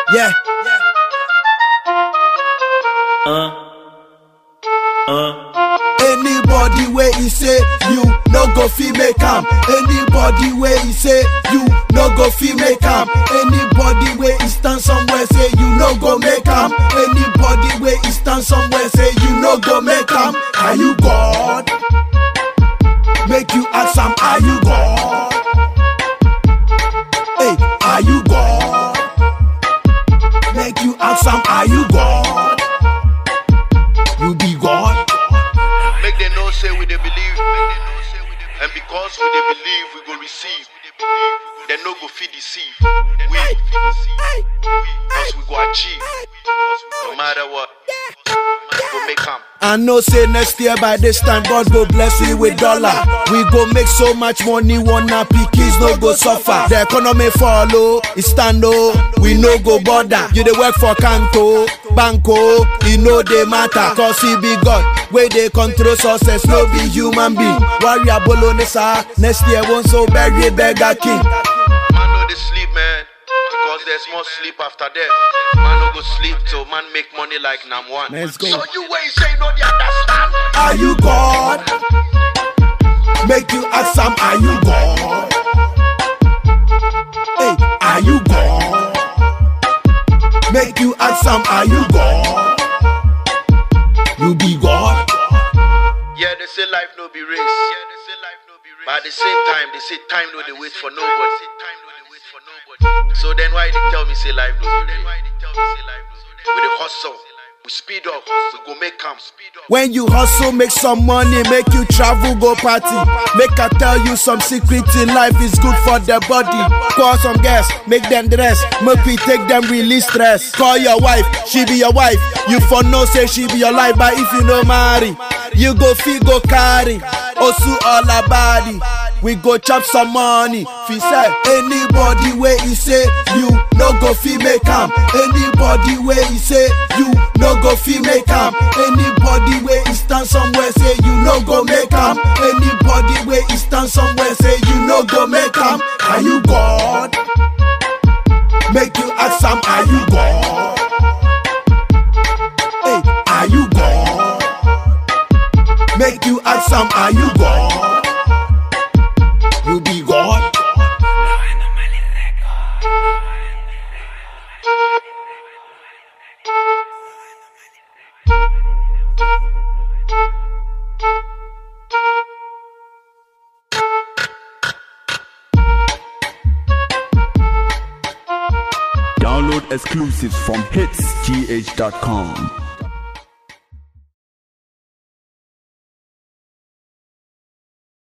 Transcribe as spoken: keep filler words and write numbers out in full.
Yeah. Uh, uh. Anybody where he say you no go fi make am. Anybody where he say you no go fi make am. Anybody where he stand somewhere say you no go make am. Anybody where he stand somewhere say you no go make am. Are you God? Make you ask am, are you God? Hey, are you God? Make you ask am, are you God? You be God? Make them know say we they believe, and because we they believe we go receive. They no go feed deceive. We, because we go achieve. No matter what, we go make come. I know say next year by this time God go bless we with dollar. We go make so much money, one happy kids no go suffer. The economy follow, it stand oh, we no go bother. You dey work for Kanto, Banco, it no dey matter. Cause he be God, where they control success, no be human being. Warrior Bolognese, next year won't so bury beggar king. Man no dey sleep, man, because there's more sleep after death. Man no go sleep till man make money like Nam one. Let's go. So you wait say no dey understand. Are you God? Make you ask some, are you God? Hey, are you God? Make you ask some, are you God? You be God? Yeah, they say life no be race. Yeah, they say life no be race. But at the same time, they say time no dey wait for nobody. Time no dey wait for nobody. So then why they tell me say life no be race? We dey hustle, we speed up, we go make come. When you hustle, make some money, make you travel, go party. Make I tell you some secrets in life is good for the body. Call some guests, make them dress, make we take them release stress. Call your wife, she be your wife. You for no say she be your life, but if you no marry, you go fee go carry. Osu all a body, we go chop some money. Fi say anybody where he say you no go fi make am. Anybody where he say you no go fi make am. Anybody where he stand somewhere say you no go make am. Anybody where he stand somewhere say you no go make am. Are you God? Make you ask am, are you God? Hey, are you God? Make you ask am, are you God? You be God? Download exclusives from hits g h dot com.